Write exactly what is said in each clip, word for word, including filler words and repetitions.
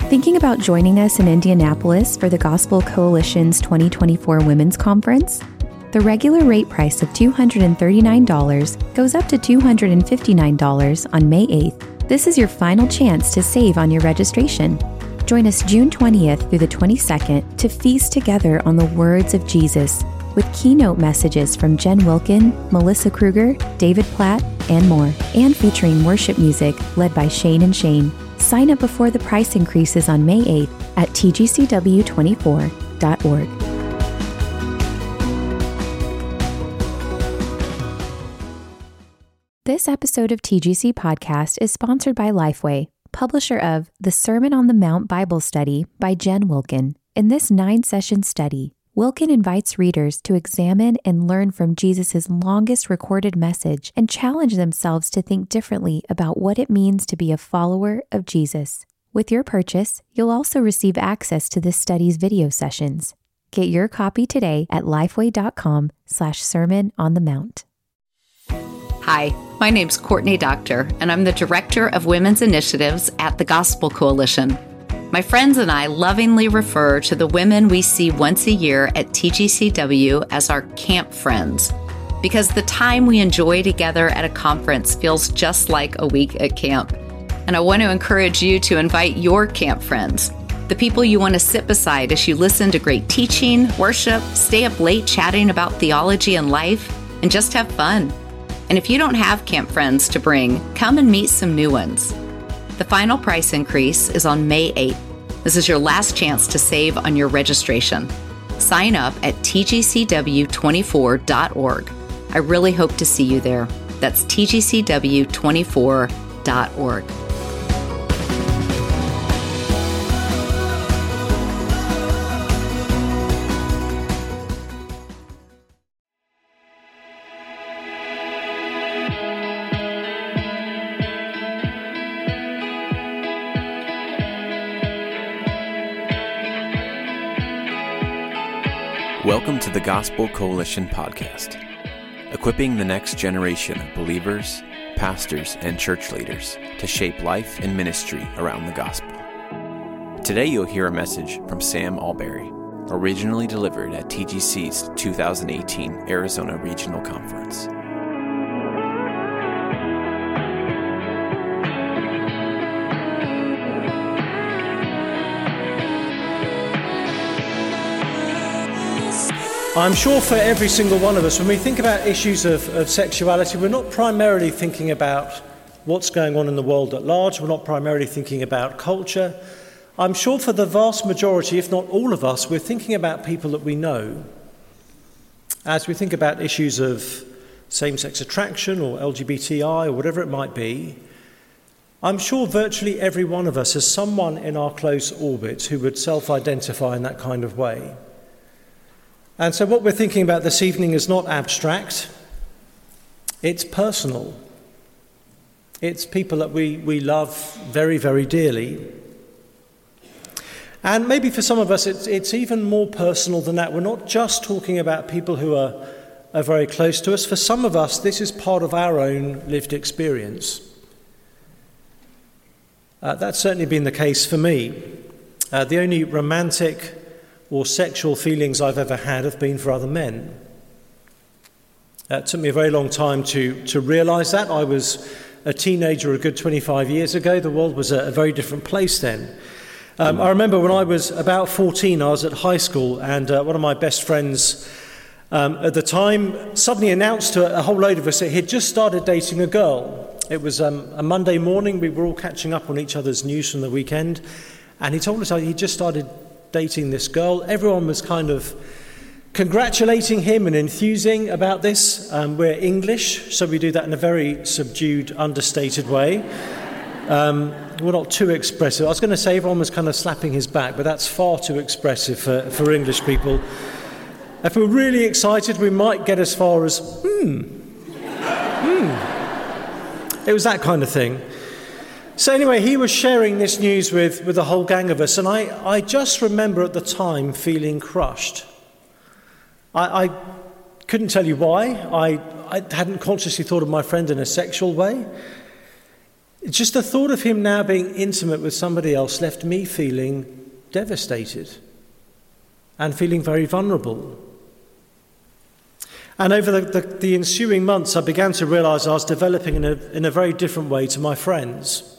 Thinking about joining us in Indianapolis for the Gospel Coalition's twenty twenty-four Women's Conference? The regular rate price of two hundred thirty-nine dollars goes up to two hundred fifty-nine dollars on May eighth. This is your final chance to save on your registration. Join us June twentieth through the twenty-second to feast together on the words of Jesus with keynote messages from Jen Wilkin, Melissa Kruger, David Platt, and more, and featuring worship music led by Shane and Shane. Sign up before the price increases on May eighth at T G C W twenty-four dot org. This episode of T G C Podcast is sponsored by Lifeway, publisher of The Sermon on the Mount Bible Study by Jen Wilkin. In this nine-session study, Wilkin invites readers to examine and learn from Jesus' longest recorded message and challenge themselves to think differently about what it means to be a follower of Jesus. With your purchase, you'll also receive access to this study's video sessions. Get your copy today at lifeway.com slash sermon on the mount. Hi, my name's Courtney Doctor, and I'm the Director of Women's Initiatives at the Gospel Coalition. My friends and I lovingly refer to the women we see once a year at T G C W as our camp friends, because the time we enjoy together at a conference feels just like a week at camp. And I want to encourage you to invite your camp friends, the people you want to sit beside as you listen to great teaching, worship, stay up late chatting about theology and life, and just have fun. And if you don't have camp friends to bring, come and meet some new ones. The final price increase is on May eighth. This is your last chance to save on your registration. Sign up at T G C W twenty-four dot org. I really hope to see you there. That's T G C W twenty-four dot org. Welcome to the Gospel Coalition podcast, equipping the next generation of believers, pastors, and church leaders to shape life and ministry around the gospel. Today you'll hear a message from Sam Alberry, originally delivered at T G C's two thousand eighteen Arizona Regional Conference. I'm sure for every single one of us, when we think about issues of, of sexuality, we're not primarily thinking about what's going on in the world at large. We're not primarily thinking about culture. I'm sure for the vast majority, if not all of us, we're thinking about people that we know. As we think about issues of same-sex attraction or L G B T I or whatever it might be, I'm sure virtually every one of us has someone in our close orbit who would self-identify in that kind of way. And so what we're thinking about this evening is not abstract, it's personal. It's people that we, we love very, very dearly. And maybe for some of us it's, it's even more personal than that. We're not just talking about people who are, are very close to us. For some of us, this is part of our own lived experience. Uh, that's certainly been the case for me. Uh, the only romantic or sexual feelings I've ever had have been for other men. Uh, it took me a very long time to, to realise that. I was a teenager a good twenty-five years ago. The world was a, a very different place then. Um, I remember when I was about fourteen, I was at high school, and uh, one of my best friends um, at the time suddenly announced to a whole load of us that he'd just started dating a girl. It was um, a Monday morning. We were all catching up on each other's news from the weekend, and he told us he'd just started dating this girl. Everyone was kind of congratulating him and enthusing about this. Um, we're English, so we do that in a very subdued, understated way. Um, we're not too expressive. I was going to say everyone was kind of slapping his back, but that's far too expressive for, for English people. If we're really excited, we might get as far as, hmm, hmm. It was that kind of thing. So anyway, he was sharing this news with, with a whole gang of us, and I, I just remember at the time feeling crushed. I, I couldn't tell you why. I, I hadn't consciously thought of my friend in a sexual way. Just the thought of him now being intimate with somebody else left me feeling devastated and feeling very vulnerable. And over the, the, the ensuing months, I began to realise I was developing in a, in a very different way to my friends.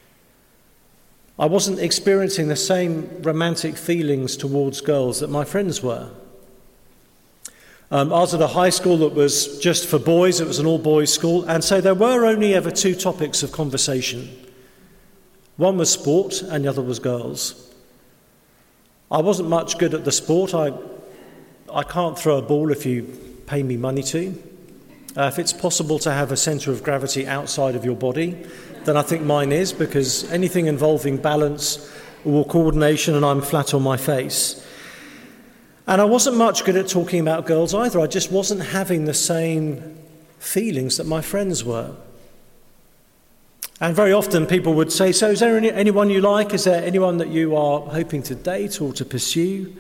I wasn't experiencing the same romantic feelings towards girls that my friends were. Um, I was at a high school that was just for boys. It was an all-boys school, and so there were only ever two topics of conversation. One was sport, and the other was girls. I wasn't much good at the sport. I, I can't throw a ball if you pay me money to. Uh, if it's possible to have a centre of gravity outside of your body, then I think mine is, because anything involving balance or coordination, and I'm flat on my face. And I wasn't much good at talking about girls either. I just wasn't having the same feelings that my friends were. And very often people would say, so is there any, anyone you like? Is there anyone that you are hoping to date or to pursue?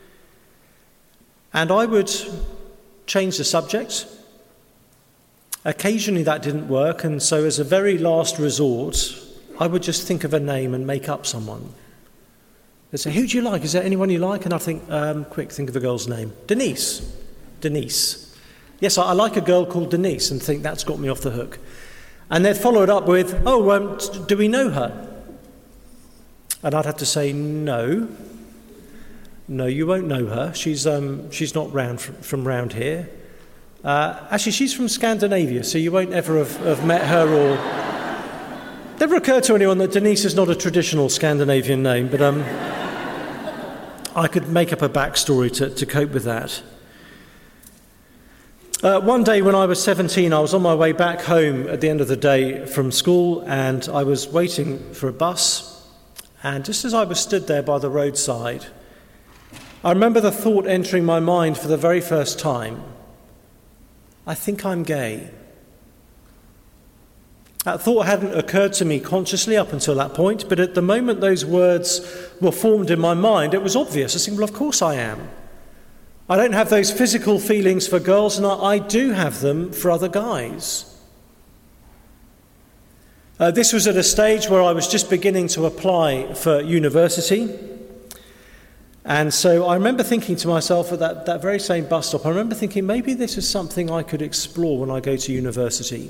And I would change the subject. Occasionally that didn't work, and so as a very last resort, I would just think of a name and make up someone. They'd say, who do you like? Is there anyone you like? And I'd think, um, quick, think of a girl's name. Denise. Denise. Yes, I, I like a girl called Denise, and think that's got me off the hook. And they'd follow it up with, oh, um, do we know her? And I'd have to say, no. No, you won't know her. She's um, she's not round from, from round here. Uh, actually, she's from Scandinavia, so you won't ever have, have met her or... Never occurred to anyone that Denise is not a traditional Scandinavian name, but um, I could make up a backstory to, to cope with that. Uh, one day when I was seventeen, I was on my way back home at the end of the day from school, and I was waiting for a bus, and just as I was stood there by the roadside, I remember the thought entering my mind for the very first time, I think I'm gay. That thought hadn't occurred to me consciously up until that point, but at the moment those words were formed in my mind, it was obvious. I was thinking, well, of course I am. I don't have those physical feelings for girls, and I, I do have them for other guys. Uh, this was at a stage where I was just beginning to apply for university. And so I remember thinking to myself at that, that very same bus stop, I remember thinking maybe this is something I could explore when I go to university.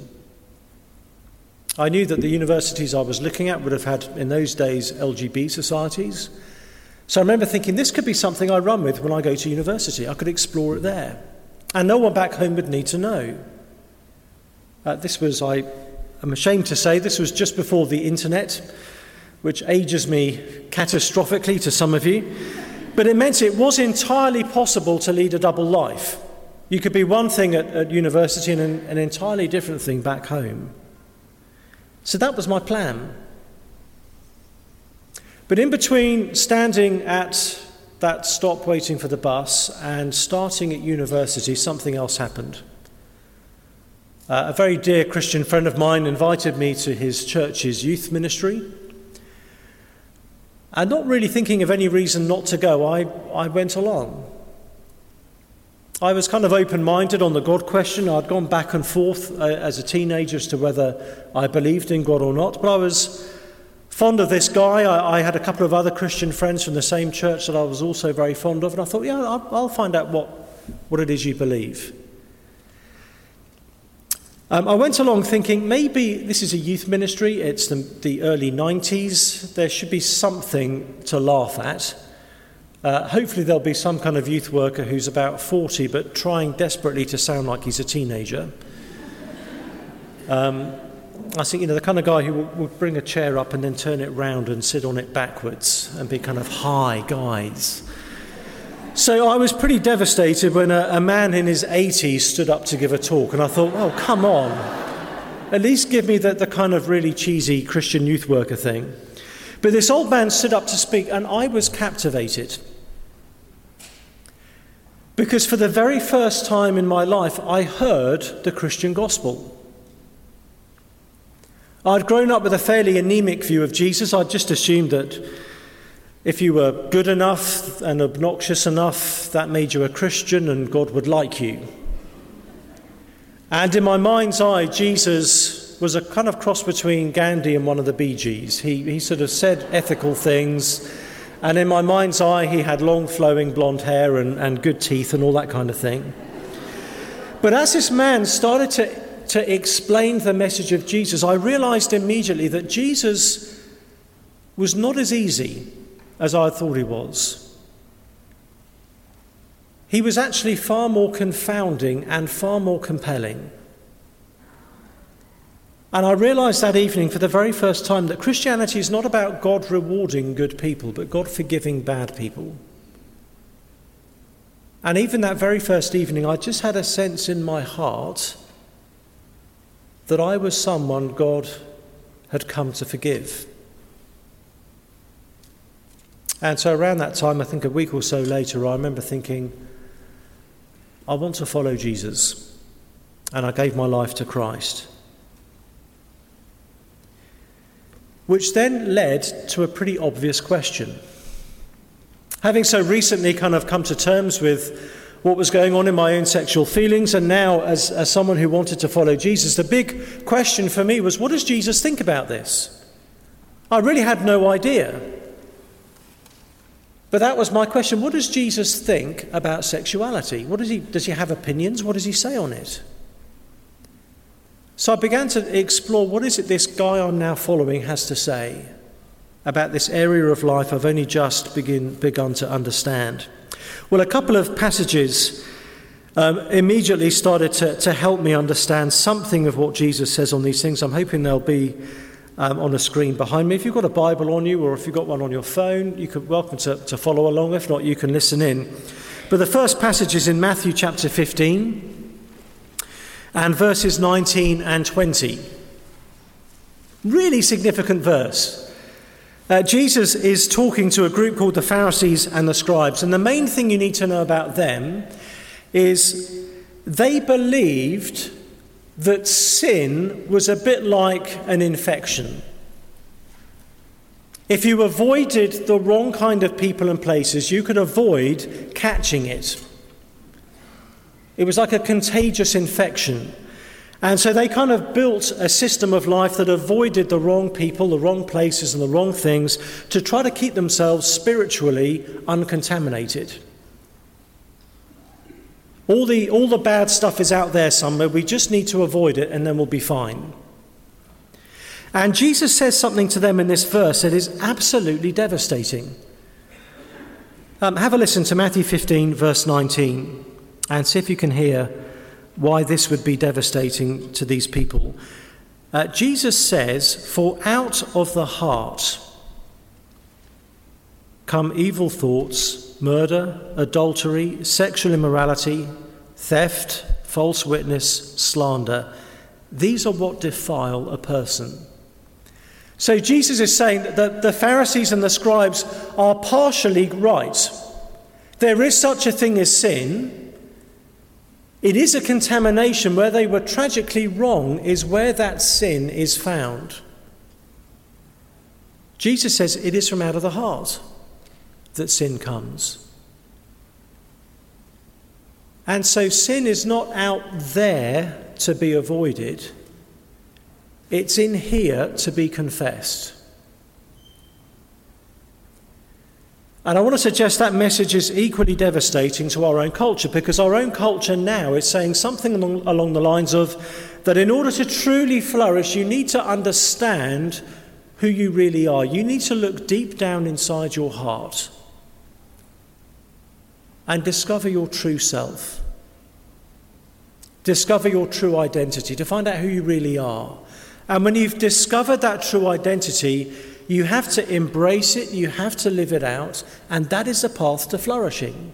I knew that the universities I was looking at would have had, in those days, L G B societies. So I remember thinking this could be something I run with when I go to university. I could explore it there. And no one back home would need to know. Uh, this was, I am ashamed to say, this was just before the internet, which ages me catastrophically to some of you. But it meant it was entirely possible to lead a double life. You could be one thing at, at university and an, an entirely different thing back home. So that was my plan. But in between standing at that stop waiting for the bus and starting at university, something else happened. Uh, a very dear Christian friend of mine invited me to his church's youth ministry. And not really thinking of any reason not to go, I, I went along. I was kind of open-minded on the God question. I'd gone back and forth uh, as a teenager as to whether I believed in God or not. But I was fond of this guy. I, I had a couple of other Christian friends from the same church that I was also very fond of. And I thought, yeah, I'll, I'll find out what, what it is you believe. Um, I went along thinking maybe this is a youth ministry. It's the, the early nineties. There should be something to laugh at. Uh, hopefully there'll be some kind of youth worker who's about forty but trying desperately to sound like he's a teenager. Um, I think, you know, the kind of guy who would, would bring a chair up and then turn it round and sit on it backwards and be kind of, hi, guys. So I was pretty devastated when a, a man in his eighties stood up to give a talk, and I thought, oh, come on. At least give me the, the kind of really cheesy Christian youth worker thing. But this old man stood up to speak, and I was captivated. Because for the very first time in my life, I heard the Christian gospel. I'd grown up with a fairly anemic view of Jesus. I'd just assumed that if you were good enough and obnoxious enough, that made you a Christian and God would like you. And in my mind's eye, Jesus Jesus was a kind of cross between Gandhi and one of the Bee Gees. He, he sort of said ethical things, and in my mind's eye he had long flowing blonde hair and, and good teeth and all that kind of thing. But as this man started to, to explain the message of Jesus, I realized immediately that Jesus was not as easy as I thought he was. He was actually far more confounding and far more compelling. And I realized that evening for the very first time that Christianity is not about God rewarding good people, but God forgiving bad people. And even that very first evening, I just had a sense in my heart that I was someone God had come to forgive. And so around that time, I think a week or so later, I remember thinking, I want to follow Jesus. And I gave my life to Christ. Which then led to a pretty obvious question. Having so recently kind of come to terms with what was going on in my own sexual feelings, and now as, as someone who wanted to follow Jesus, the big question for me was, what does Jesus think about this? I really had no idea. But that was my question. What does Jesus think about sexuality? What does he, does he have opinions? What does he say on it? So I began to explore, what is it this guy I'm now following has to say about this area of life I've only just begin, begun to understand. Well, a couple of passages um, immediately started to, to help me understand something of what Jesus says on these things. I'm hoping they'll be um, on a screen behind me. If you've got a Bible on you, or if you've got one on your phone, you could welcome to, to follow along. If not, you can listen in. But the first passage is in Matthew chapter fifteen. And verses nineteen and twenty. Really significant verse. Uh, Jesus is talking to a group called the Pharisees and the Scribes. And the main thing you need to know about them is they believed that sin was a bit like an infection. If you avoided the wrong kind of people and places, you could avoid catching it. It was like a contagious infection. And so they kind of built a system of life that avoided the wrong people, the wrong places and the wrong things to try to keep themselves spiritually uncontaminated. All the, all the bad stuff is out there somewhere. We just need to avoid it and then we'll be fine. And Jesus says something to them in this verse that is absolutely devastating. Um, have a listen to Matthew fifteen, verse nineteen. And see if you can hear why this would be devastating to these people. Uh, Jesus says, "For out of the heart come evil thoughts, murder, adultery, sexual immorality, theft, false witness, slander. These are what defile a person." So Jesus is saying that the Pharisees and the scribes are partially right. There is such a thing as sin. It is a contamination. Where they were tragically wrong is where that sin is found. Jesus says it is from out of the heart that sin comes. And so sin is not out there to be avoided. It's in here to be confessed. And I want to suggest that message is equally devastating to our own culture, because our own culture now is saying something along, along the lines of that in order to truly flourish, you need to understand who you really are. You need to look deep down inside your heart and discover your true self. Discover your true identity, to find out who you really are. And when you've discovered that true identity, you have to embrace it, you have to live it out, and that is the path to flourishing.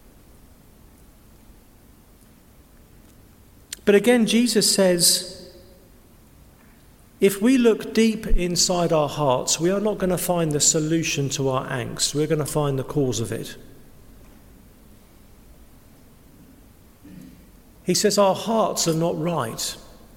But again, Jesus says, if we look deep inside our hearts, we are not going to find the solution to our angst. We're going to find the cause of it. He says our hearts are not right.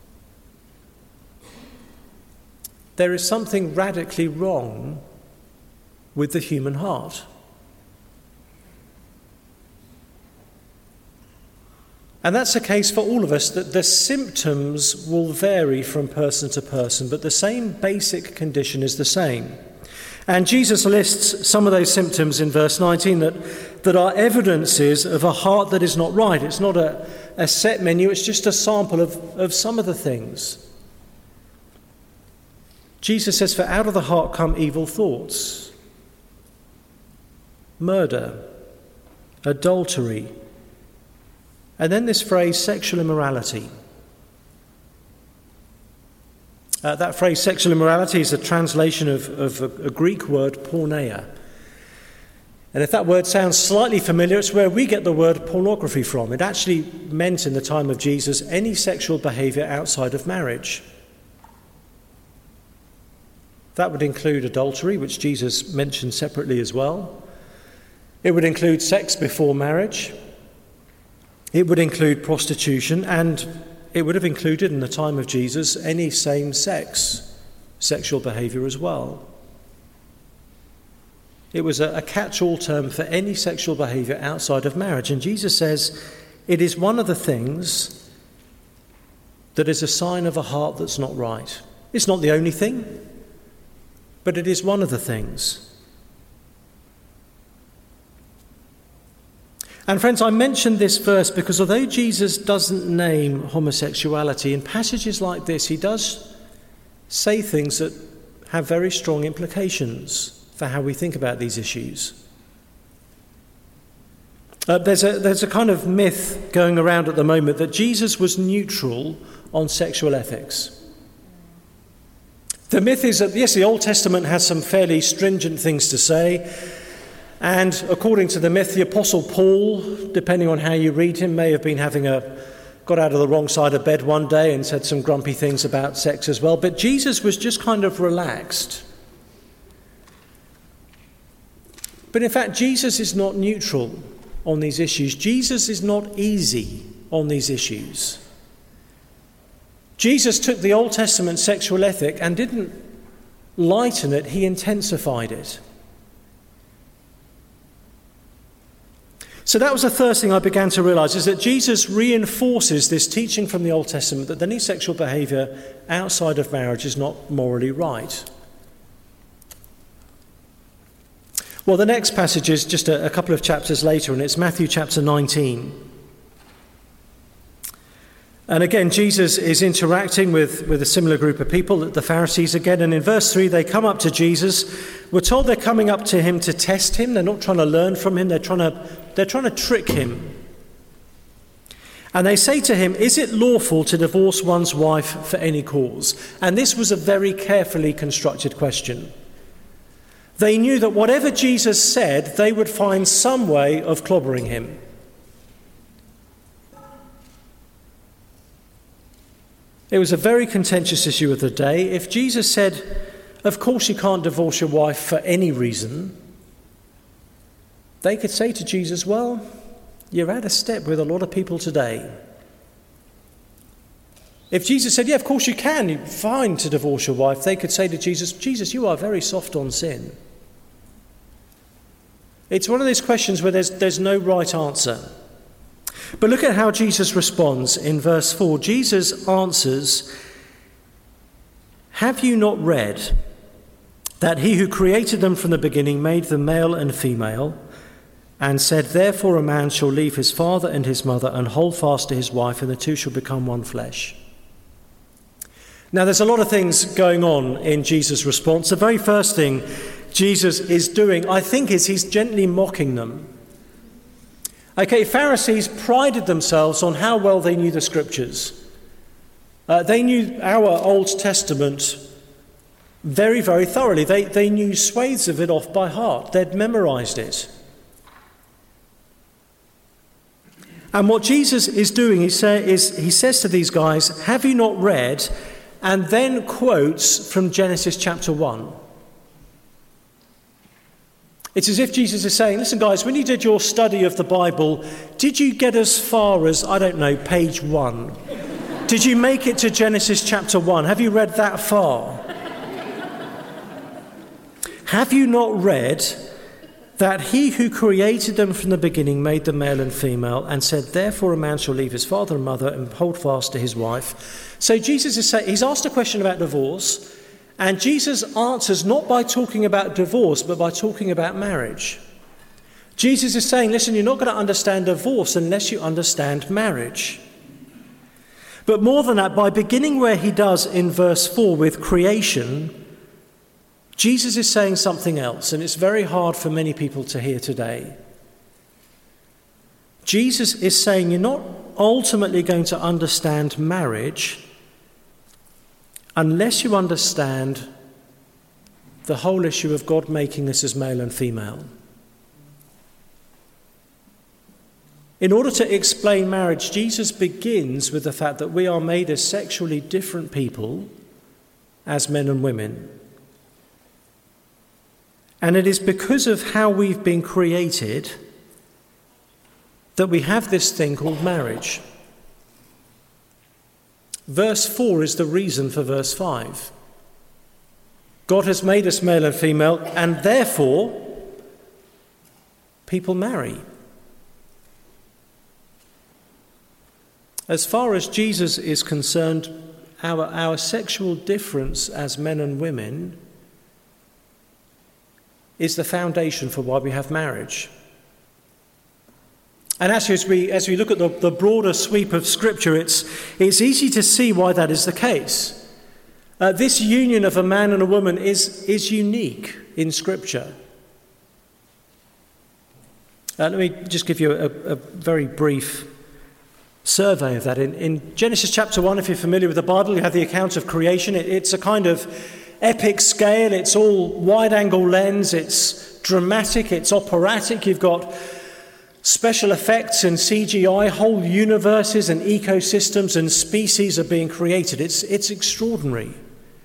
There is something radically wrong with the human heart. And that's the case for all of us, that the symptoms will vary from person to person, but the same basic condition is the same. And Jesus lists some of those symptoms in verse nineteen that, that are evidences of a heart that is not right. It's not a, a set menu, it's just a sample of, of some of the things. Jesus says, for out of the heart come evil thoughts, murder, adultery, and then this phrase, sexual immorality. Uh, that phrase, sexual immorality, is a translation of, of a, a Greek word, porneia. And if that word sounds slightly familiar, it's where we get the word pornography from. It actually meant in the time of Jesus any sexual behaviour outside of marriage. That would include adultery, which Jesus mentioned separately as well. It would include sex before marriage. It would include prostitution, and it would have included in the time of Jesus any same-sex sexual behaviour as well. It was a, a catch-all term for any sexual behaviour outside of marriage. And Jesus says it is one of the things that is a sign of a heart that's not right. It's not the only thing, but it is one of the things. And friends, I mentioned this verse because although Jesus doesn't name homosexuality, in passages like this, he does say things that have very strong implications for how we think about these issues. Uh, there's a, there's a kind of myth going around at the moment that Jesus was neutral on sexual ethics. The myth is that, yes, the Old Testament has some fairly stringent things to say, and according to the myth, the Apostle Paul, depending on how you read him, may have been having a, got out of the wrong side of bed one day and said some grumpy things about sex as well. But Jesus was just kind of relaxed. But in fact, Jesus is not neutral on these issues. Jesus is not easy on these issues. Jesus took the Old Testament sexual ethic and didn't lighten it, he intensified it. So that was the first thing I began to realize, is that Jesus reinforces this teaching from the Old Testament that any sexual behavior outside of marriage is not morally right. Well, the next passage is just a, a couple of chapters later, and it's Matthew chapter nineteen. And again, Jesus is interacting with, with a similar group of people, the Pharisees again. And in verse three, they come up to Jesus. We're told they're coming up to him to test him. They're not trying to learn from him. They're trying to, they're trying to trick him. And they say to him, is it lawful to divorce one's wife for any cause? And this was a very carefully constructed question. They knew that whatever Jesus said, they would find some way of clobbering him. It was a very contentious issue of the day. If Jesus said, of course you can't divorce your wife for any reason, they could say to Jesus, well, you're out of step with a lot of people today. If Jesus said, yeah, of course you can, you're fine to divorce your wife, they could say to Jesus, Jesus, you are very soft on sin. It's one of those questions where there's, there's no right answer. But look at how Jesus responds in verse four. Jesus answers, have you not read that he who created them from the beginning made them male and female, and said, therefore a man shall leave his father and his mother and hold fast to his wife, and the two shall become one flesh. Now there's a lot of things going on in Jesus' response. The very first thing Jesus is doing, I think, is he's gently mocking them. Okay, Pharisees prided themselves on how well they knew the scriptures. Uh, they knew our Old Testament very, very thoroughly. They, they knew swathes of it off by heart. They'd memorized it. And what Jesus is doing, he, say, is, he says to these guys, have you not read? And then quotes from Genesis chapter one. It's as if Jesus is saying, listen guys, when you did your study of the Bible, did you get as far as, I don't know, page one? Did you make it to Genesis chapter one? Have you read that far? Have you not read that he who created them from the beginning made them male and female, and said, therefore a man shall leave his father and mother and hold fast to his wife. So Jesus is saying, he's asked a question about divorce, and Jesus answers not by talking about divorce, but by talking about marriage. Jesus is saying, listen, you're not going to understand divorce unless you understand marriage. But more than that, by beginning where he does in verse four with creation, Jesus is saying something else, and it's very hard for many people to hear today. Jesus is saying you're not ultimately going to understand marriage unless you understand the whole issue of God making us as male and female. In order to explain marriage, Jesus begins with the fact that we are made as sexually different people as men and women. And it is because of how we've been created that we have this thing called marriage. Verse four is the reason for verse five. God has made us male and female, and therefore people marry. As far as Jesus is concerned, our, our sexual difference as men and women is the foundation for why we have marriage. And actually, as we, as we look at the, the broader sweep of Scripture, it's, it's easy to see why that is the case. Uh, this union of a man and a woman is, is unique in Scripture. Uh, let me just give you a, a very brief survey of that. In, in Genesis chapter one, if you're familiar with the Bible, you have the account of creation. It, it's a kind of epic scale. It's all wide-angle lens. It's dramatic. It's operatic. You've got special effects and C G I. Whole universes and ecosystems and species are being created. It's, it's extraordinary.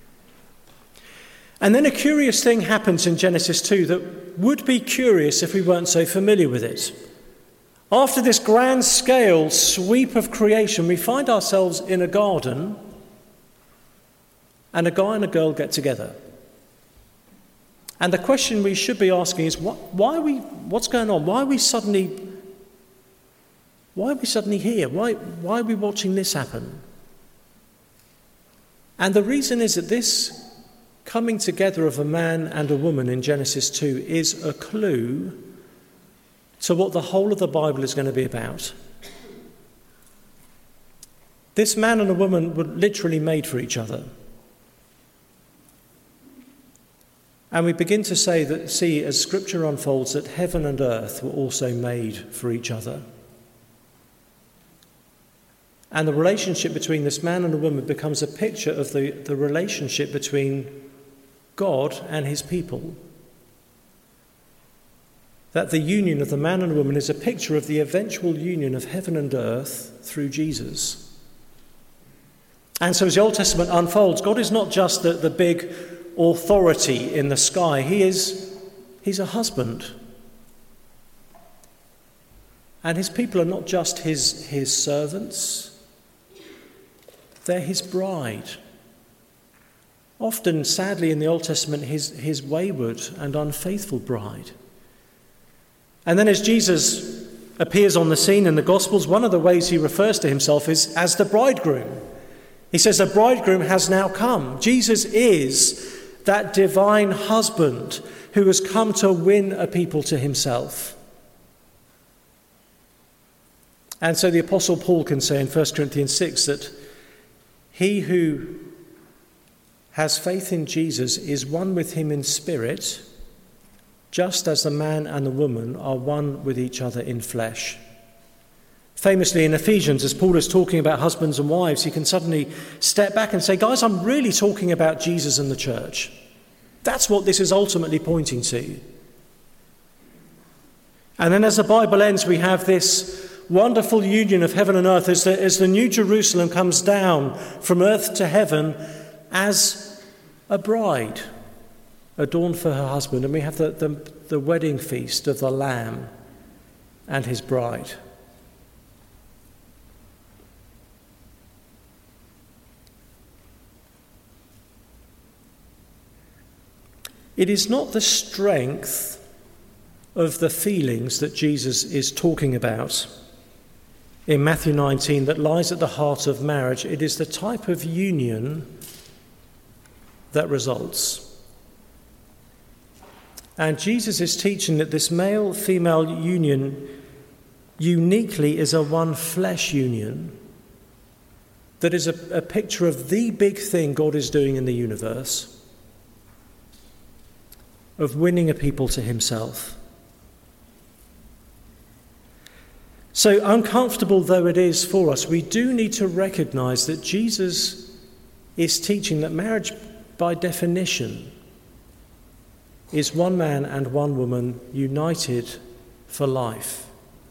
And then a curious thing happens in Genesis two that would be curious if we weren't so familiar with it. After this grand scale sweep of creation, we find ourselves in a garden, and a guy and a girl get together. And the question we should be asking is, what, why are we, what's going on? Why are we suddenly, why are we suddenly here? Why, why are we watching this happen? And the reason is that this coming together of a man and a woman in Genesis two is a clue to what the whole of the Bible is going to be about. This man and a woman were literally made for each other. And we begin to say that, see, as Scripture unfolds, that heaven and earth were also made for each other. And the relationship between this man and a woman becomes a picture of the, the relationship between God and his people. That the union of the man and woman is a picture of the eventual union of heaven and earth through Jesus. And so as the Old Testament unfolds, God is not just the, the big authority in the sky. He is, he's a husband. And his people are not just his, his servants. They're his bride. Often, sadly, in the Old Testament, his, his wayward and unfaithful bride. And then as Jesus appears on the scene in the Gospels, one of the ways he refers to himself is as the bridegroom. He says the bridegroom has now come. Jesus is that divine husband who has come to win a people to himself. And so the Apostle Paul can say in First Corinthians six that he who has faith in Jesus is one with him in spirit, just as the man and the woman are one with each other in flesh. Famously in Ephesians, as Paul is talking about husbands and wives, he can suddenly step back and say, guys, I'm really talking about Jesus and the church. That's what this is ultimately pointing to. And then as the Bible ends, we have this wonderful union of heaven and earth as the, as the New Jerusalem comes down from earth to heaven as a bride adorned for her husband. And we have the, the, the wedding feast of the Lamb and his bride. It is not the strength of the feelings that Jesus is talking about in Matthew nineteen that lies at the heart of marriage. It is the type of union that results. And Jesus is teaching that this male-female union uniquely is a one-flesh union that is a, a picture of the big thing God is doing in the universe, of winning a people to himself. So uncomfortable though it is for us, we do need to recognize that Jesus is teaching that marriage, by definition, is one man and one woman united for life.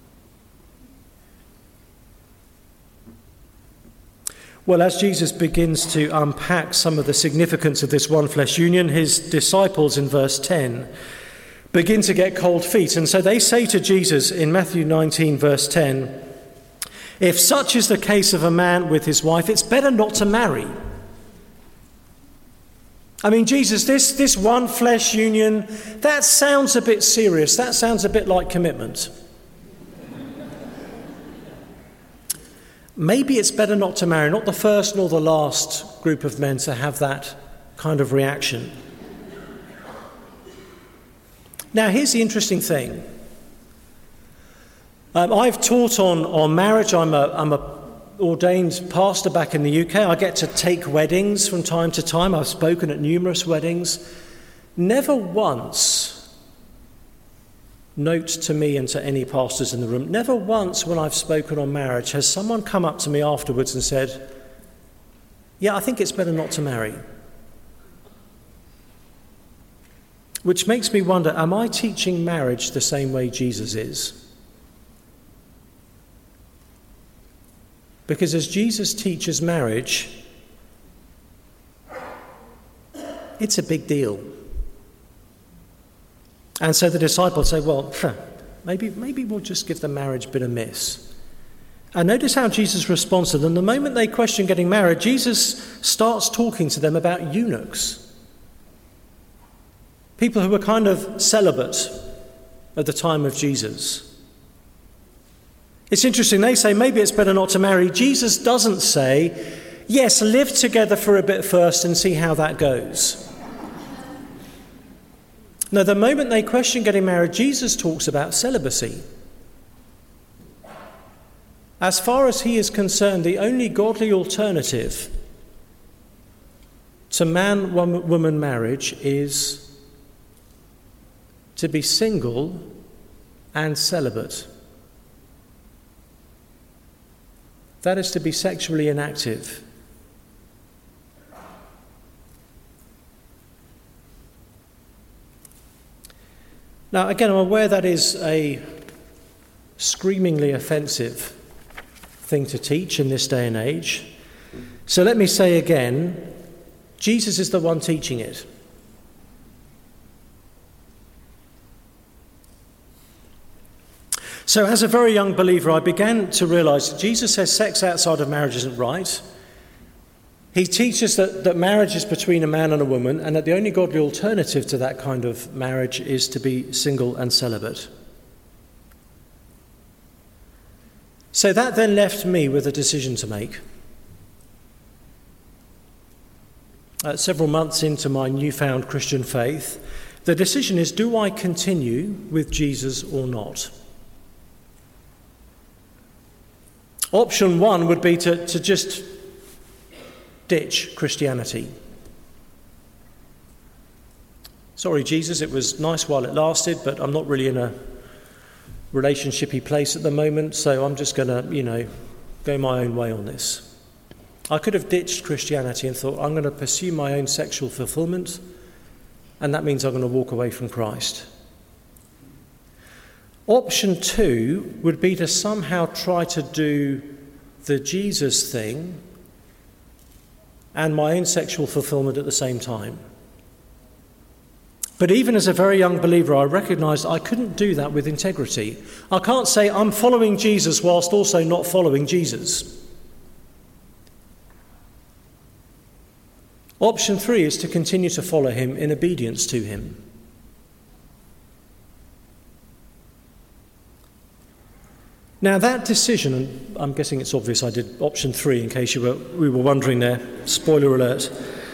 Well, as Jesus begins to unpack some of the significance of this one-flesh union, his disciples in verse ten begin to get cold feet. And so they say to Jesus in Matthew nineteen, verse ten, "If such is the case of a man with his wife, it's better not to marry." I mean, Jesus, this, this one-flesh union, that sounds a bit serious. That sounds a bit like commitment. Maybe it's better not to marry. Not the first nor the last group of men to have that kind of reaction. Now, here's the interesting thing. Um, I've taught on, on marriage. I'm a, I'm a ordained pastor back in the U K. I get to take weddings from time to time. I've spoken at numerous weddings. Never once, note to me and to any pastors in the room, never once when I've spoken on marriage has someone come up to me afterwards and said, "Yeah, I think it's better not to marry." Which makes me wonder, am I teaching marriage the same way Jesus is? Because as Jesus teaches marriage, it's a big deal. And so the disciples say, well, maybe, maybe we'll just give the marriage bit a miss. And notice how Jesus responds to them. The moment they question getting married, Jesus starts talking to them about eunuchs. People who were kind of celibate at the time of Jesus. It's interesting, they say maybe it's better not to marry. Jesus doesn't say, yes, live together for a bit first and see how that goes. No, the moment they question getting married, Jesus talks about celibacy. As far as he is concerned, the only godly alternative to man-woman marriage is to be single and celibate. That is to be sexually inactive. Now, again, I'm aware that is a screamingly offensive thing to teach in this day and age. So let me say again, Jesus is the one teaching it. So as a very young believer, I began to realise that Jesus says sex outside of marriage isn't right. He teaches that, that marriage is between a man and a woman, and that the only godly alternative to that kind of marriage is to be single and celibate. So that then left me with a decision to make. Uh, several months into my newfound Christian faith, the decision is, do I continue with Jesus or not? Option one would be to, to just ditch Christianity. Sorry, Jesus, it was nice while it lasted, but I'm not really in a relationshipy place at the moment, so I'm just going to, you know, go my own way on this. I could have ditched Christianity and thought, I'm going to pursue my own sexual fulfillment, and that means I'm going to walk away from Christ. Option two would be to somehow try to do the Jesus thing and my own sexual fulfillment at the same time. But even as a very young believer, I recognised I couldn't do that with integrity. I can't say I'm following Jesus whilst also not following Jesus. Option three is to continue to follow him in obedience to him. Now that decision, and I'm guessing it's obvious I did option three in case you were we were wondering there, spoiler alert.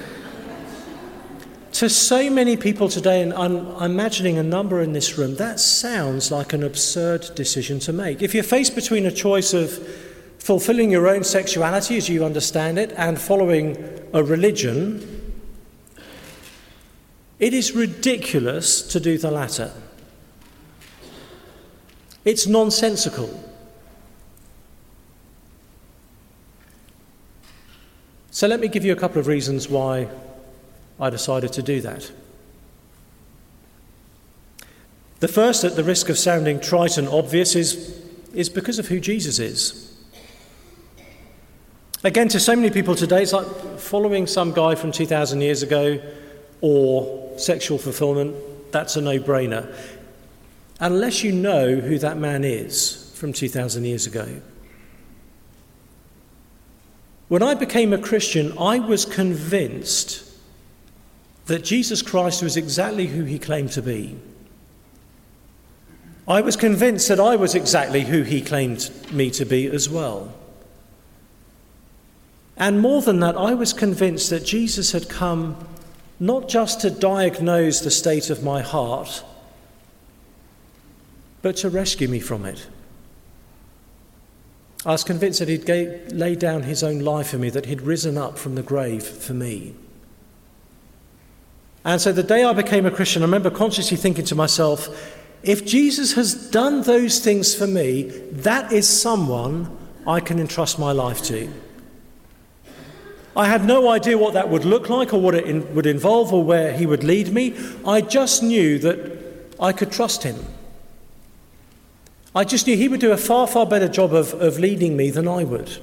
To so many people today, and I'm, I'm imagining a number in this room, that sounds like an absurd decision to make. If you're faced between a choice of fulfilling your own sexuality as you understand it and following a religion, it is ridiculous to do the latter. It's nonsensical. So let me give you a couple of reasons why I decided to do that. The first, at the risk of sounding trite and obvious, is, is because of who Jesus is. Again, to so many people today, it's like following some guy from two thousand years ago or sexual fulfillment. That's a no-brainer. Unless you know who that man is from two thousand years ago. When I became a Christian, I was convinced that Jesus Christ was exactly who he claimed to be. I was convinced that I was exactly who he claimed me to be as well. And more than that, I was convinced that Jesus had come not just to diagnose the state of my heart, but to rescue me from it. I was convinced that he'd laid down his own life for me, that he'd risen up from the grave for me. And so the day I became a Christian, I remember consciously thinking to myself, if Jesus has done those things for me, that is someone I can entrust my life to. I had no idea what that would look like or what it in, would involve or where he would lead me. I just knew that I could trust him. I just knew he would do a far, far better job of, of leading me than I would.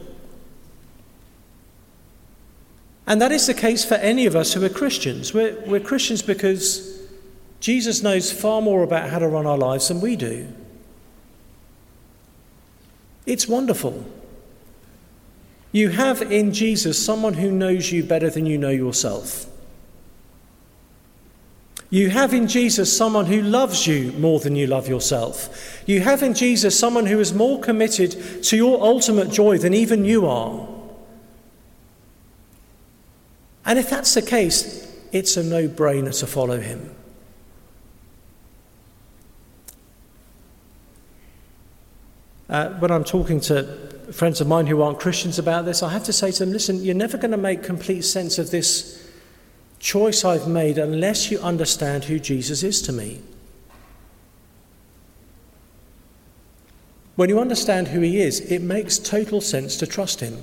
And that is the case for any of us who are Christians. We're, we're Christians because Jesus knows far more about how to run our lives than we do. It's wonderful. You have in Jesus someone who knows you better than you know yourself. You have in Jesus someone who loves you more than you love yourself. You have in Jesus someone who is more committed to your ultimate joy than even you are. And if that's the case, it's a no-brainer to follow him. Uh, when I'm talking to friends of mine who aren't Christians about this, I have to say to them, listen, you're never going to make complete sense of this choice I've made unless you understand who Jesus is to me. When you understand who he is, it makes total sense to trust him.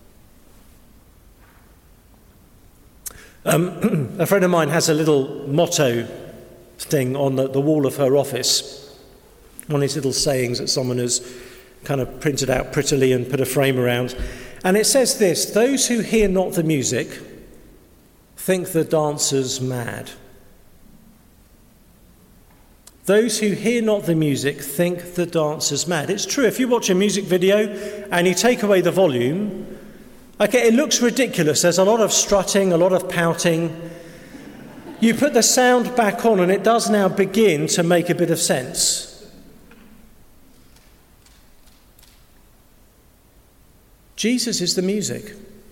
Um, a friend of mine has a little motto thing on the, the wall of her office, one of these little sayings that someone has kind of printed out prettily and put a frame around. And it says this: those who hear not the music think the dancer's mad. Those who hear not the music think the dancer's mad. It's true, if you watch a music video and you take away the volume, okay, it looks ridiculous. There's a lot of strutting, a lot of pouting. You put the sound back on and it does now begin to make a bit of sense. Jesus is the music.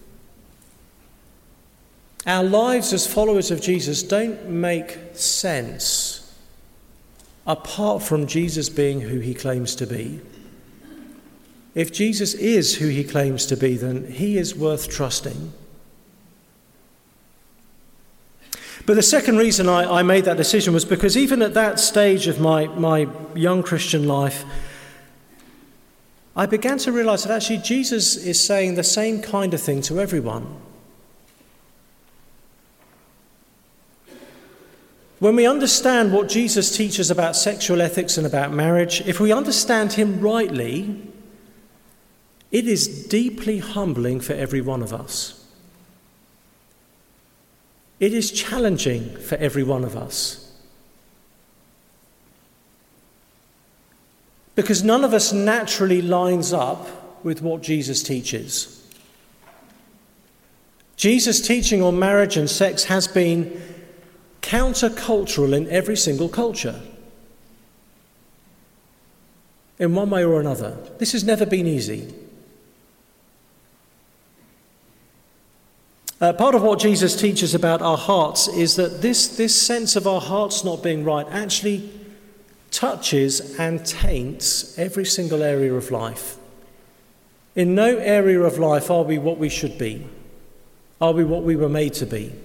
Our lives as followers of Jesus don't make sense apart from Jesus being who he claims to be. If Jesus is who he claims to be, then he is worth trusting. But the second reason I, I made that decision was because even at that stage of my, my young Christian life, I began to realize that actually Jesus is saying the same kind of thing to everyone. When we understand what Jesus teaches about sexual ethics and about marriage, if we understand him rightly, it is deeply humbling for every one of us. It is challenging for every one of us. Because none of us naturally lines up with what Jesus teaches. Jesus' teaching on marriage and sex has been countercultural in every single culture. in one way or another. This has never been easy. Uh, part of what Jesus teaches about our hearts is that this, this sense of our hearts not being right actually touches and taints every single area of life. In no area of life are we what we should be. Are we what we were made to be?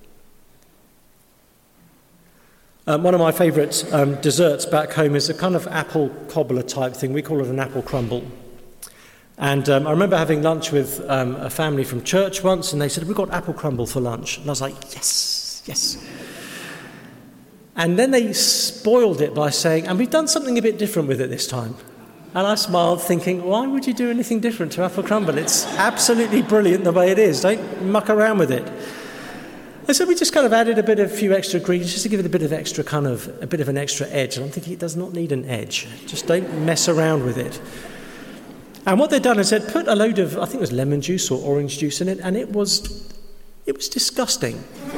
Um, one of my favourite um, desserts back home is a kind of apple cobbler type thing. We call it an apple crumble. And um, I remember having lunch with um, a family from church once, and they said, we've got apple crumble for lunch. And I was like, yes, yes. And then they spoiled it by saying, and we've done something a bit different with it this time. And I smiled, thinking, why would you do anything different to apple crumble? It's absolutely brilliant the way it is. Don't muck around with it. And so we just kind of added a bit of a few extra ingredients just to give it a bit of extra kind of, a bit of an extra edge. And I'm thinking it does not need an edge. Just don't mess around with it. And what they'd done is they'd put a load of, I think it was lemon juice or orange juice in it, and it was, it was disgusting.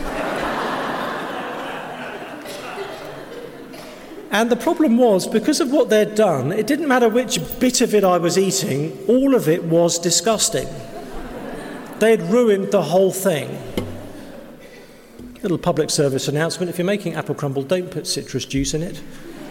And the problem was, because of what they'd done, it didn't matter which bit of it I was eating, all of it was disgusting. They'd ruined the whole thing. Little public service announcement, if you're making apple crumble, don't put citrus juice in it.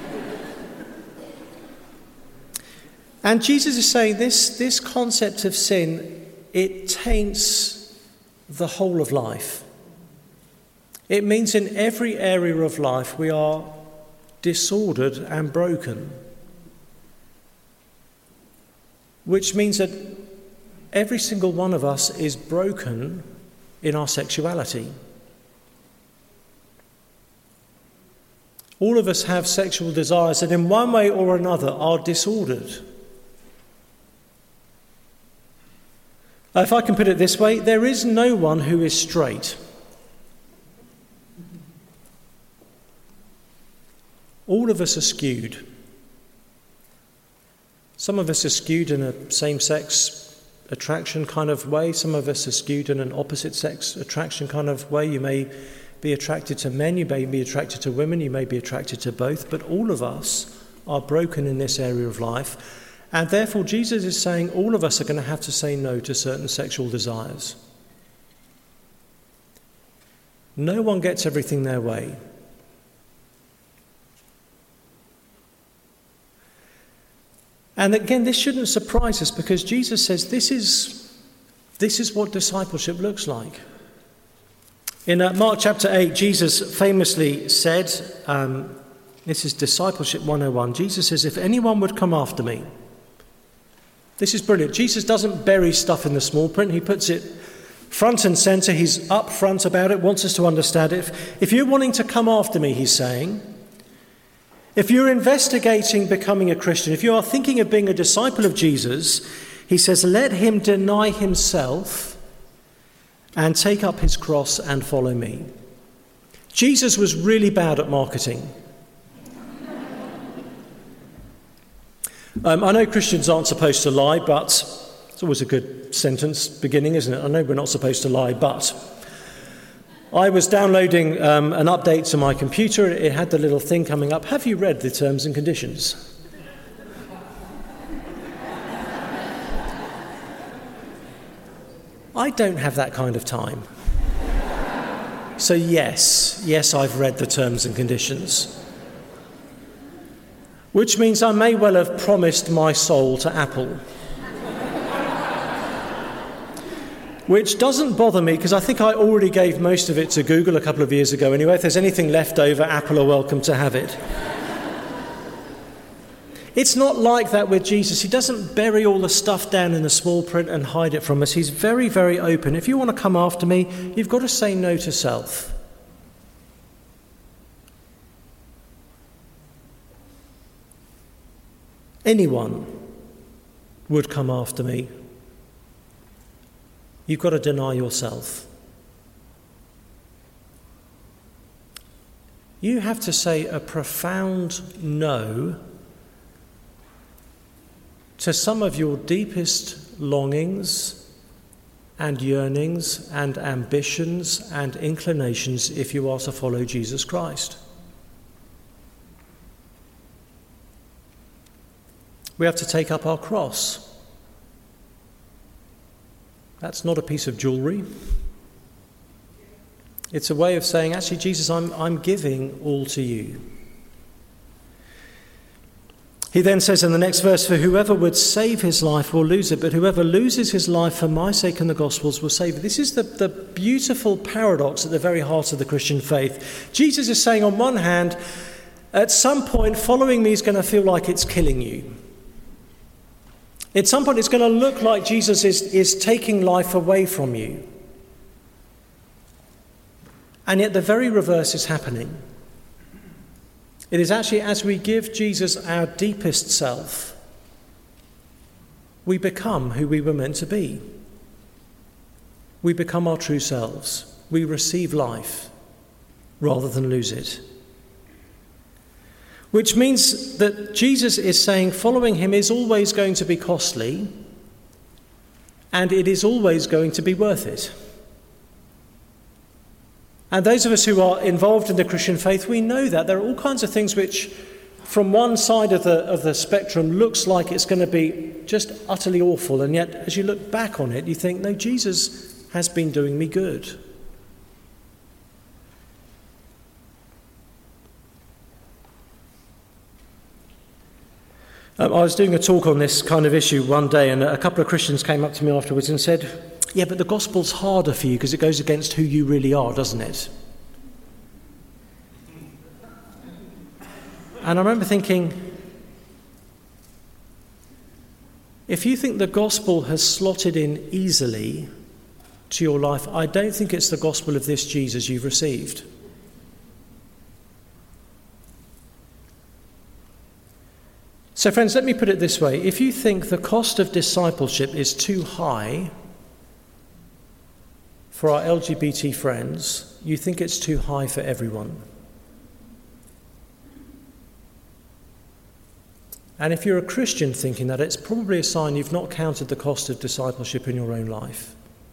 And Jesus is saying this, this concept of sin, it taints the whole of life. It means in every area of life we are disordered and broken. Which means that every single one of us is broken in our sexuality. All of us have sexual desires that in one way or another are disordered. If I can put it this way, there is no one who is straight. All of us are skewed. Some of us are skewed in a same-sex attraction kind of way. Some of us are skewed in an opposite-sex attraction kind of way. You may be attracted to men, you may be attracted to women, you may be attracted to both, but all of us are broken in this area of life. And therefore, Jesus is saying all of us are going to have to say no to certain sexual desires. No one gets everything their way. And again, this shouldn't surprise us because Jesus says this is, this is what discipleship looks like. In uh, Mark chapter eight, Jesus famously said, um, this is Discipleship one oh one, Jesus says, if anyone would come after me. This is brilliant. Jesus doesn't bury stuff in the small print. He puts it front and centre. He's up front about it, wants us to understand it. If, if you're wanting to come after me, he's saying, if you're investigating becoming a Christian, if you are thinking of being a disciple of Jesus, he says, let him deny himself and take up his cross and follow me. Jesus was really bad at marketing. Um, I know Christians aren't supposed to lie, but it's always a good sentence beginning, isn't it? I know we're not supposed to lie, but I was downloading um, an update to my computer. It had the little thing coming up. Have you read the terms and conditions? I don't have that kind of time. So yes, yes, I've read the terms and conditions. Which means I may well have promised my soul to Apple. Which doesn't bother me because I think I already gave most of it to Google a couple of years ago anyway. If there's anything left over, Apple are welcome to have it. It's not like that with Jesus. He doesn't bury all the stuff down in the small print and hide it from us. He's very, very open. If you want to come after me, you've got to say no to self. Anyone would come after me. You've got to deny yourself. You have to say a profound no to some of your deepest longings and yearnings and ambitions and inclinations if you are to follow Jesus Christ. We have to take up our cross. That's not a piece of jewellery. It's a way of saying, actually, Jesus, I'm, I'm giving all to you. He then says in the next verse, for whoever would save his life will lose it, but whoever loses his life for my sake and the gospel's will save it. This is the, the beautiful paradox at the very heart of the Christian faith. Jesus is saying, on one hand, at some point, following me is going to feel like it's killing you. At some point, it's going to look like Jesus is, is taking life away from you. And yet the very reverse is happening. It is actually as we give Jesus our deepest self, we become who we were meant to be. We become our true selves. We receive life rather than lose it. Which means that Jesus is saying following him is always going to be costly, and it is always going to be worth it. And those of us who are involved in the Christian faith, we know that. There are all kinds of things which, from one side of the, of the spectrum, looks like it's going to be just utterly awful. And yet, as you look back on it, you think, no, Jesus has been doing me good. Um, I was doing a talk on this kind of issue one day, and a couple of Christians came up to me afterwards and said, yeah, but the gospel's harder for you because it goes against who you really are, doesn't it? And I remember thinking, if you think the gospel has slotted in easily to your life, I don't think it's the gospel of this Jesus you've received. So friends, let me put it this way. If you think the cost of discipleship is too high for our L G B T friends, you think it's too high for everyone. And if you're a Christian thinking that, it's probably a sign you've not counted the cost of discipleship in your own life.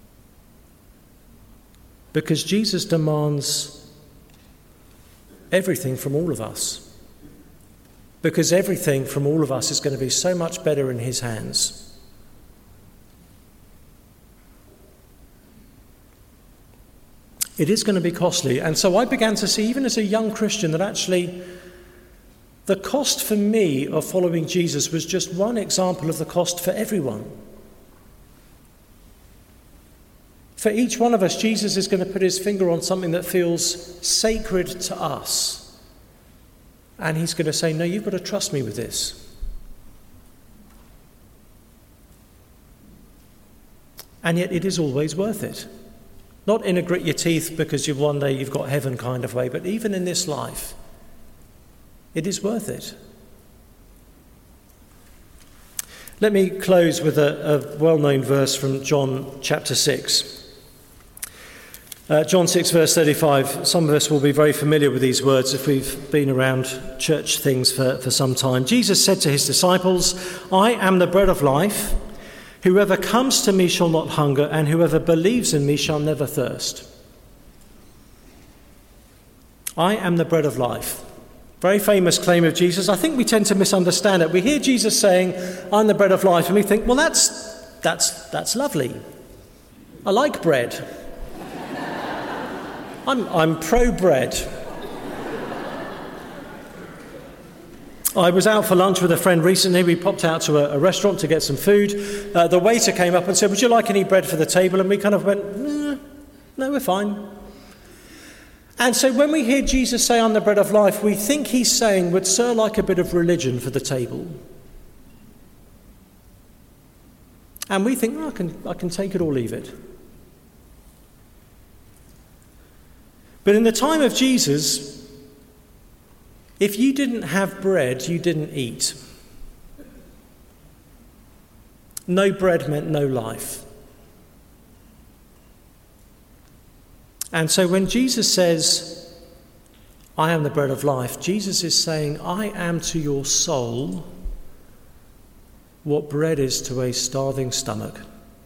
Because Jesus demands everything from all of us. Because everything from all of us is going to be so much better in his hands. It is going to be costly. And so I began to see, even as a young Christian, that actually the cost for me of following Jesus was just one example of the cost for everyone. For each one of us, Jesus is going to put his finger on something that feels sacred to us. And he's going to say, no, you've got to trust me with this. And yet it is always worth it. Not in a grit your teeth because you one day you've got heaven kind of way, but even in this life, it is worth it. Let me close with a, a well-known verse from John chapter six. Uh, John six verse thirty-five, some of us will be very familiar with these words if we've been around church things for, for some time. Jesus said to his disciples, I am the bread of life. Whoever comes to me shall not hunger, and whoever believes in me shall never thirst. I am the bread of life. Very famous claim of Jesus. I think we tend to misunderstand it. We hear Jesus saying, I'm the bread of life, and we think, well, that's that's that's lovely. I like bread. I'm, I'm pro-bread. I was out for lunch with a friend recently. We popped out to a, a restaurant to get some food. Uh, the waiter came up and said, would you like any bread for the table? And we kind of went, nah, no, we're fine. And so when we hear Jesus say, I'm the bread of life, we think he's saying, would Sir like a bit of religion for the table? And we think, oh, I can, I can take it or leave it. But in the time of Jesus, if you didn't have bread, you didn't eat. No bread meant no life. And so when Jesus says, I am the bread of life, Jesus is saying, I am to your soul what bread is to a starving stomach.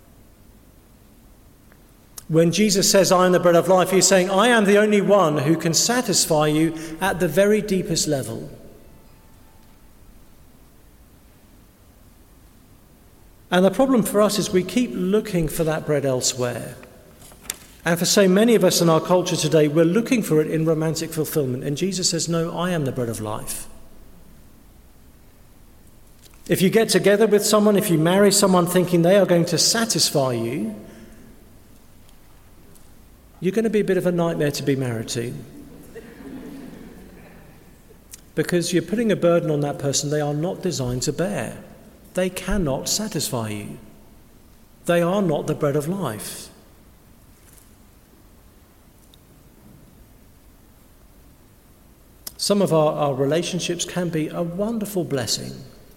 When Jesus says, I am the bread of life, he's saying, I am the only one who can satisfy you at the very deepest level. And the problem for us is we keep looking for that bread elsewhere. And for so many of us in our culture today, we're looking for it in romantic fulfillment. And Jesus says, no, I am the bread of life. If you get together with someone, if you marry someone thinking they are going to satisfy you, you're going to be a bit of a nightmare to be married to. Because you're putting a burden on that person they are not designed to bear. They cannot satisfy you. They are not the bread of life. Some of our, our relationships can be a wonderful blessing,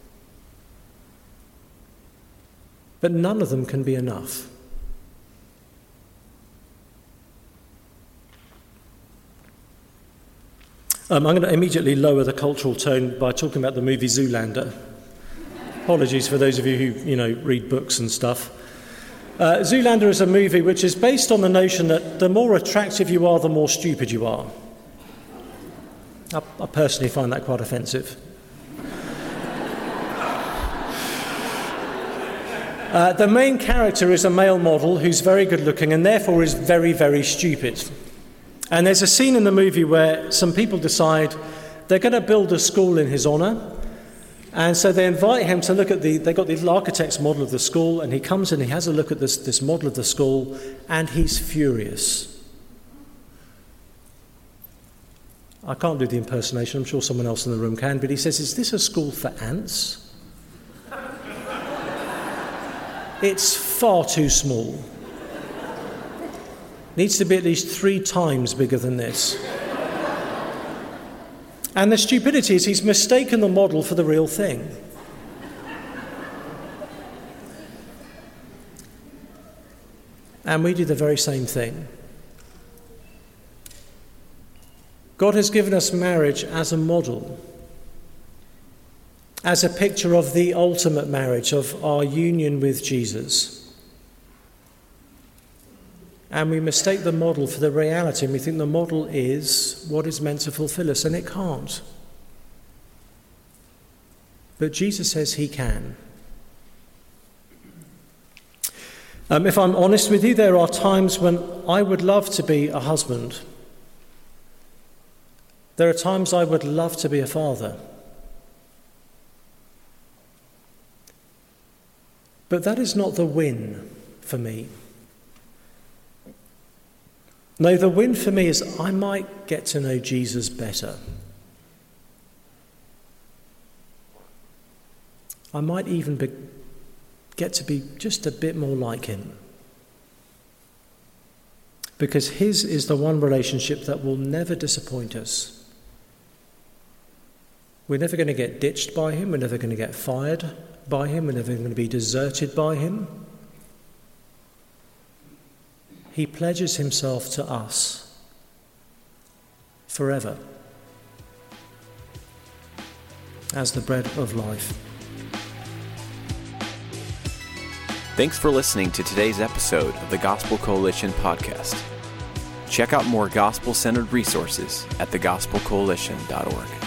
but none of them can be enough. Um, I'm going to immediately lower the cultural tone by talking about the movie Zoolander. Apologies for those of you who, you know, read books and stuff. Uh, Zoolander is a movie which is based on the notion that the more attractive you are, the more stupid you are. I, I personally find that quite offensive. Uh, the main character is a male model who's very good looking and therefore is very, very stupid. And there's a scene in the movie where some people decide they're going to build a school in his honour. And so they invite him to look at the, they got the architect's model of the school, and he comes in, he has a look at this, this model of the school, and he's furious. I can't do the impersonation, I'm sure someone else in the room can, but he says, is this a school for ants? It's far too small. Needs to be at least three times bigger than this. And the stupidity is he's mistaken the model for the real thing. And we do the very same thing. God has given us marriage as a model, as a picture of the ultimate marriage, of our union with Jesus. And we mistake the model for the reality, and we think the model is what is meant to fulfill us, and it can't. But Jesus says he can. Um, if I'm honest with you, there are times when I would love to be a husband. There are times I would love to be a father. But that is not the win for me. No, the win for me is I might get to know Jesus better. I might even be, get to be just a bit more like him. Because his is the one relationship that will never disappoint us. We're never going to get ditched by him. We're never going to get fired by him. We're never going to be deserted by him. He pledges himself to us forever as the bread of life. Thanks for listening to today's episode of the Gospel Coalition podcast. Check out more gospel-centered resources at the gospel coalition dot org.